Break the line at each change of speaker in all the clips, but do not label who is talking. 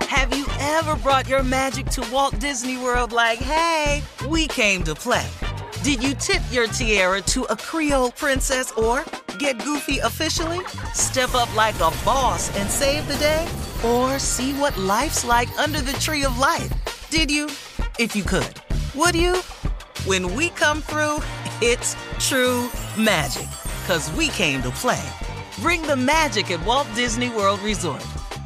Have you ever brought your magic to Walt Disney World like, hey, we came to play? Did you tip your tiara to a Creole princess or get goofy officially? Step up like a boss and save the day? Or see what life's like under the tree of life? Did you? If you could. Would you? When we come through, it's true magic. 'Cause we came to play. Bring the magic at Walt Disney World Resort.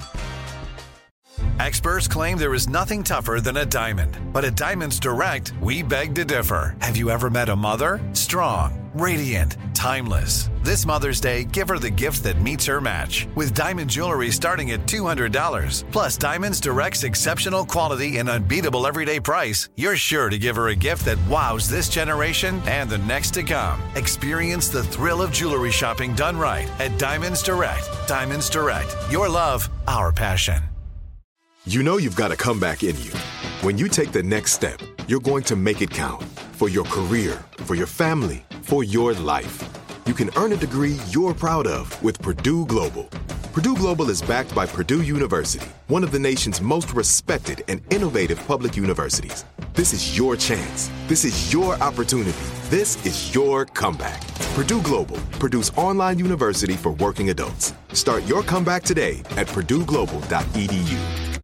Experts claim there is nothing tougher than a diamond. But at Diamonds Direct, we beg to differ. Have you ever met a mother? Strong, radiant, timeless. This Mother's Day, give her the gift that meets her match. With diamond jewelry starting at $200. Plus Diamonds Direct's exceptional quality and unbeatable everyday price, you're sure to give her a gift that wows this generation and the next to come. Experience the thrill of jewelry shopping done right at Diamonds Direct. Diamonds Direct. Your love, our passion.
You know you've got a comeback in you. When you take the next step, you're going to make it count. For your career, for your family, for your life. You can earn a degree you're proud of with Purdue Global. Purdue Global is backed by Purdue University, one of the nation's most respected and innovative public universities. This is your chance. This is your opportunity. This is your comeback. Purdue Global, Purdue's online university for working adults. Start your comeback today at purdueglobal.edu.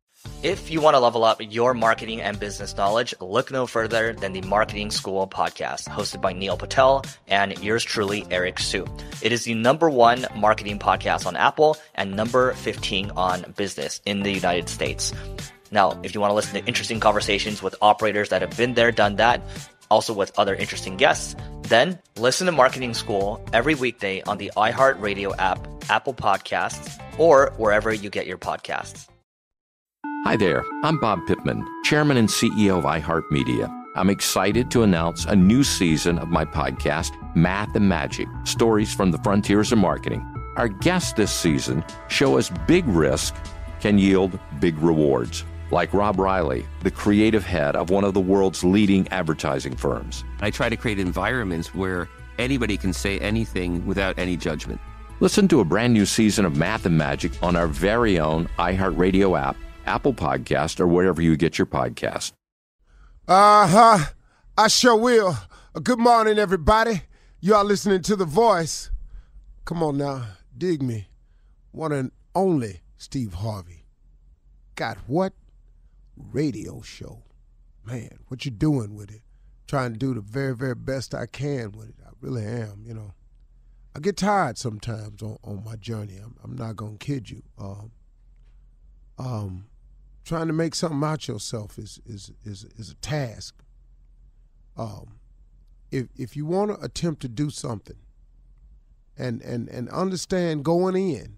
If you want to level up your marketing and business knowledge, look no further than the Marketing School podcast, hosted by Neil Patel and yours truly, Eric Su. It is the #1 marketing podcast on Apple and number 15 on business in the United States. Now, if you want to listen to interesting conversations with operators that have been there, done that, also with other interesting guests, then listen to Marketing School every weekday on the iHeartRadio app, Apple Podcasts, or wherever you get your podcasts.
Hi there, I'm Bob Pittman, Chairman and CEO of iHeartMedia. I'm excited to announce a new season of my podcast, Math and Magic, Stories from the Frontiers of Marketing. Our guests this season show us big risk can yield big rewards, like Rob Riley, the creative head of one of the world's leading advertising firms.
I try to create environments where anybody can say anything without any judgment.
Listen to a brand new season of Math and Magic on our very own iHeartRadio app, Apple Podcast, or wherever you get your podcast.
I sure will. Good morning, everybody. You are listening to The Voice. Come on now, dig me. One and only Steve Harvey. Got what? Radio show. Man, what you doing with it? Trying to do the very, very best I can with it. I really am, you know. I get tired sometimes on my journey. I'm not going to kid you. Trying to make something out yourself is a task. If you want to attempt to do something and understand going in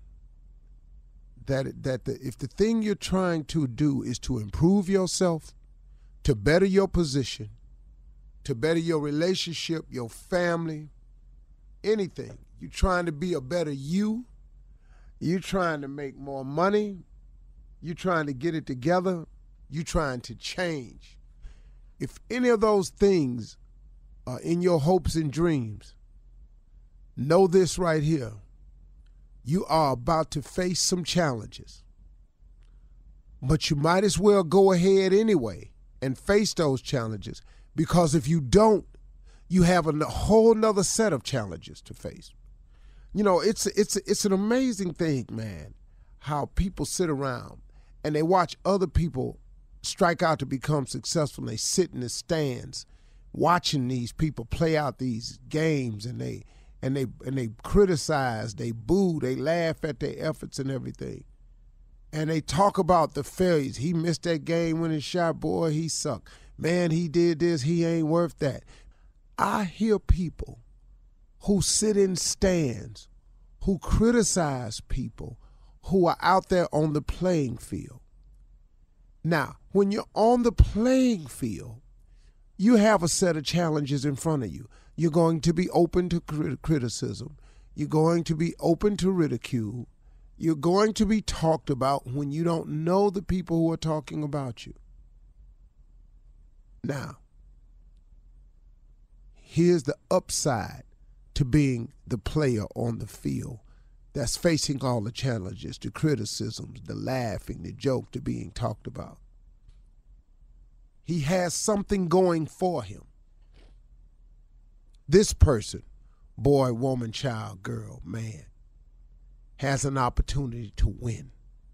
if the thing you're trying to do is to improve yourself, to better your position, to better your relationship, your family, anything, you're trying to be a better you, you're trying to make more money, you're trying to get it together, you're trying to change. If any of those things are in your hopes and dreams, know this right here. You are about to face some challenges. But you might as well go ahead anyway and face those challenges, because if you don't, you have a whole nother set of challenges to face. You know, it's an amazing thing, man, how people sit around and they watch other people strike out to become successful, and they sit in the stands watching these people play out these games, and they criticize, they boo, they laugh at their efforts and everything. And they talk about the failures. He missed that game-winning shot, boy, he sucked. Man, he did this, he ain't worth that. I hear people who sit in stands, who criticize people who are out there on the playing field. Now, when you're on the playing field, you have a set of challenges in front of you. You're going to be open to criticism. You're going to be open to ridicule. You're going to be talked about when you don't know the people who are talking about you. Now, here's the upside to being the player on the field. that's facing all the challenges, the criticisms, the laughing, the joke, the being talked about. He has something going for him. This person, boy, woman, child, girl, man, has an opportunity to win.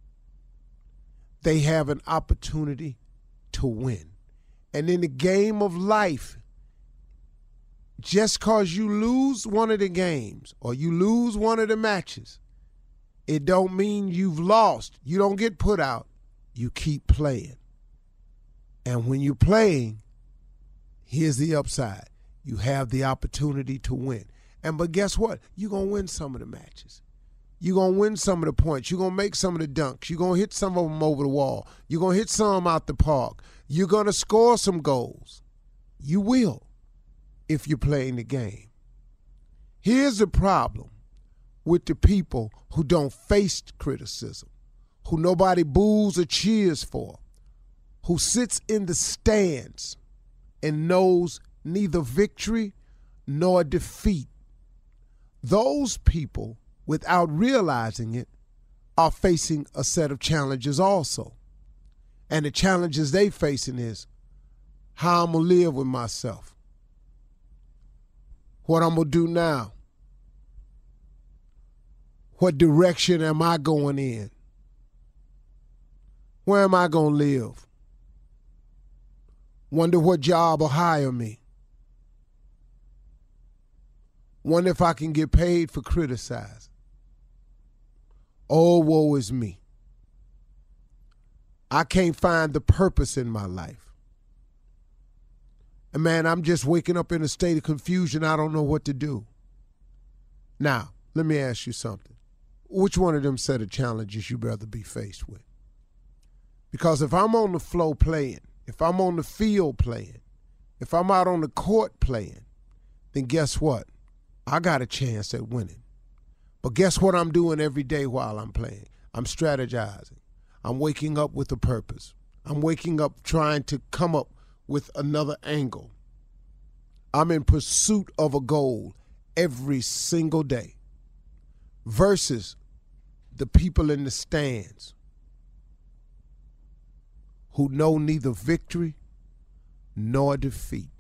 They have an opportunity to win. And in the game of life, just because you lose one of the games or you lose one of the matches, it don't mean you've lost. You don't get put out. You keep playing. And when you're playing, here's the upside. You have the opportunity to win. But guess what? You're going to win some of the matches. You're going to win some of the points. You're going to make some of the dunks. You're going to hit some of them over the wall. You're going to hit some out the park. You're going to score some goals. You will if you're playing the game. Here's the problem with the people who don't face criticism, who nobody boos or cheers for, who sits in the stands and knows neither victory nor defeat. Those people, without realizing it, are facing a set of challenges also. And the challenges they facing is how I'm going to live with myself, what I'm going to do now, what direction am I going in, where am I going to live, wonder what job will hire me, wonder if I can get paid for criticizing. Oh, woe is me. I can't find the purpose in my life. And man, I'm just waking up in a state of confusion. I don't know what to do. Now, let me ask you something. Which one of them set of challenges you'd rather be faced with? Because if I'm on the floor playing, if I'm on the field playing, if I'm out on the court playing, then guess what? I got a chance at winning. But guess what I'm doing every day while I'm playing? I'm strategizing. I'm waking up with a purpose. I'm waking up trying to come up with another angle. I'm in pursuit of a goal every single day versus the people in the stands who know neither victory nor defeat.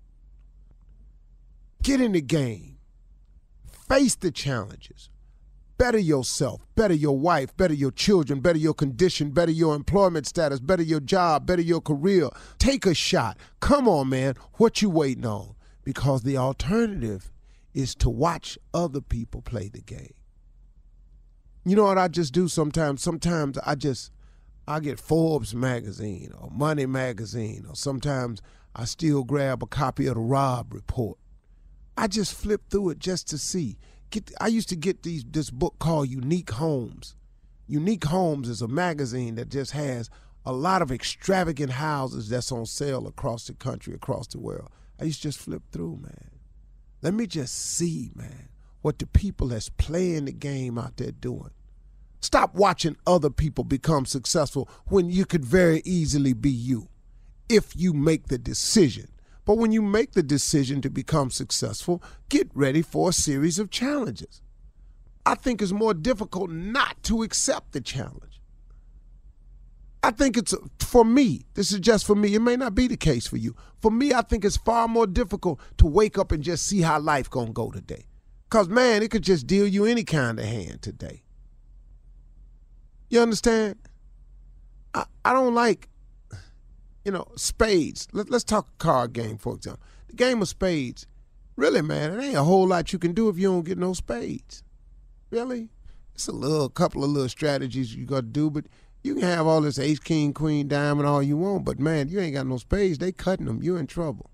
Get in the game. Face the challenges. Better yourself, better your wife, better your children, better your condition, better your employment status, better your job, better your career. Take a shot. Come on, man. What you waiting on? Because the alternative is to watch other people play the game. You know what I just do sometimes? Sometimes I get Forbes magazine or Money magazine, or sometimes I still grab a copy of the Robb Report. I just flip through it just to see. I used to get this book called Unique Homes. Unique Homes is a magazine that just has a lot of extravagant houses that's on sale across the country, across the world. I used to just flip through, man. Let me just see, man, what the people that's playing the game out there doing. Stop watching other people become successful when you could very easily be you if you make the decision. But when you make the decision to become successful, get ready for a series of challenges. I think it's more difficult not to accept the challenge. I think it's, for me, this is just for me, it may not be the case for you. For me, I think it's far more difficult to wake up and just see how life gonna go today. Because, man, it could just deal you any kind of hand today. You understand? I don't like, spades. Let's talk a card game, for example. The game of spades, really, man, it ain't a whole lot you can do if you don't get no spades. Really? It's a couple of little strategies you got to do, but you can have all this ace, king, queen, diamond, all you want, but, man, you ain't got no spades. They cutting them. You're in trouble.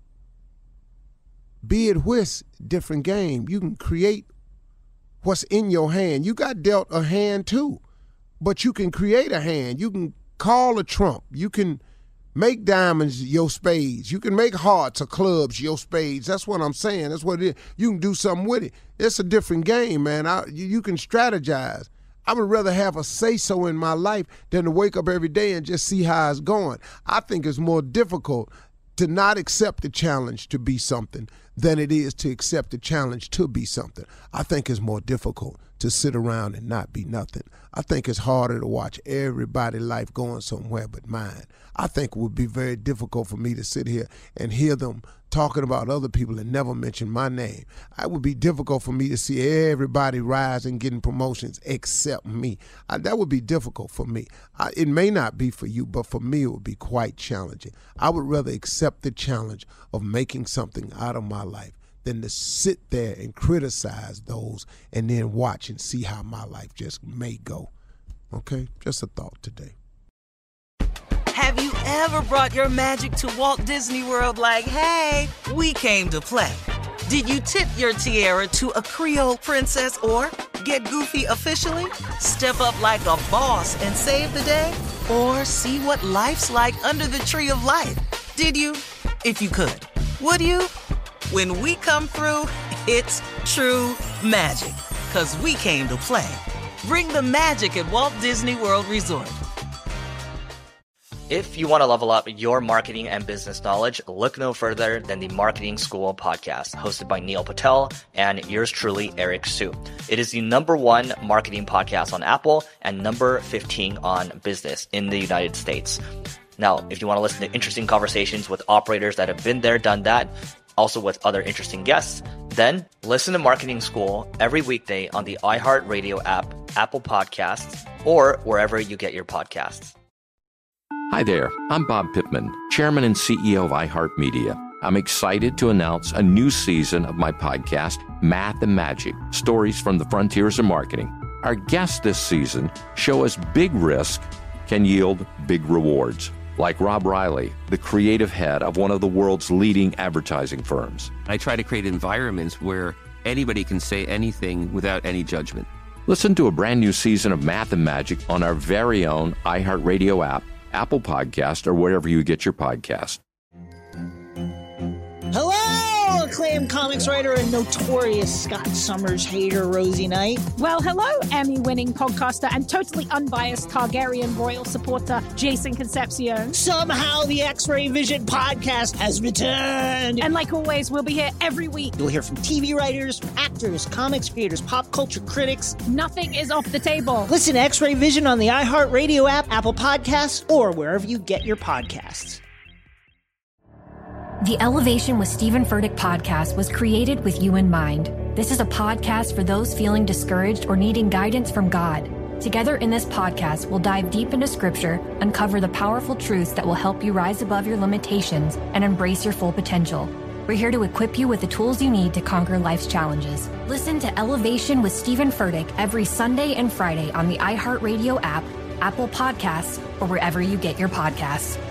Be it whist, different game. You can create what's in your hand. You got dealt a hand, too, but you can create a hand. You can call a trump. You can make diamonds your spades. You can make hearts or clubs your spades. That's what I'm saying. That's what it is. You can do something with it. It's a different game, man. You can strategize. I would rather have a say-so in my life than to wake up every day and just see how it's going. I think it's more difficult to not accept the challenge to be something than it is to accept the challenge to be something. I think it's more difficult to sit around and not be nothing. I think it's harder to watch everybody's life going somewhere but mine. I think it would be very difficult for me to sit here and hear them talking about other people and never mention my name. It would be difficult for me to see everybody rise and getting promotions except me. That would be difficult for me. It may not be for you, but for me it would be quite challenging. I would rather accept the challenge of making something out of my life than to sit there and criticize those and then watch and see how my life just may go. Okay? Just a thought today.
Have you ever brought your magic to Walt Disney World like, hey, we came to play? Did you tip your tiara to a Creole princess or get goofy officially? Step up like a boss and save the day? Or see what life's like under the tree of life? Did you? If you could. Would you? When we come through, it's true magic. 'Cause we came to play. Bring the magic at Walt Disney World Resort.
If you want to level up your marketing and business knowledge, look no further than the Marketing School podcast, hosted by Neil Patel and yours truly, Eric Su. It is the #1 marketing podcast on Apple and number 15 on business in the United States. Now, if you want to listen to interesting conversations with operators that have been there, done that, also with other interesting guests, then listen to Marketing School every weekday on the iHeartRadio app, Apple Podcasts, or wherever you get your podcasts.
Hi there, I'm Bob Pittman, Chairman and CEO of iHeartMedia. I'm excited to announce a new season of my podcast, Math and Magic, Stories from the Frontiers of Marketing. Our guests this season show us big risk can yield big rewards, like Rob Riley, the creative head of one of the world's leading advertising firms.
I try to create environments where anybody can say anything without any judgment.
Listen to a brand new season of Math and Magic on our very own iHeartRadio app, Apple Podcast, or wherever you get your podcast.
Hello, acclaimed comics writer and notorious Scott Summers hater, Rosie Knight.
Well, hello, Emmy-winning podcaster and totally unbiased Targaryen royal supporter, Jason Concepcion.
Somehow the X-Ray Vision podcast has returned.
And like always, we'll be here every week.
You'll hear from TV writers, actors, comics creators, pop culture critics.
Nothing is off the table.
Listen to X-Ray Vision on the iHeartRadio app, Apple Podcasts, or wherever you get your podcasts.
The Elevation with Stephen Furtick podcast was created with you in mind. This is a podcast for those feeling discouraged or needing guidance from God. Together in this podcast, we'll dive deep into Scripture, uncover the powerful truths that will help you rise above your limitations and embrace your full potential. We're here to equip you with the tools you need to conquer life's challenges. Listen to Elevation with Stephen Furtick every Sunday and Friday on the iHeartRadio app, Apple Podcasts, or wherever you get your podcasts.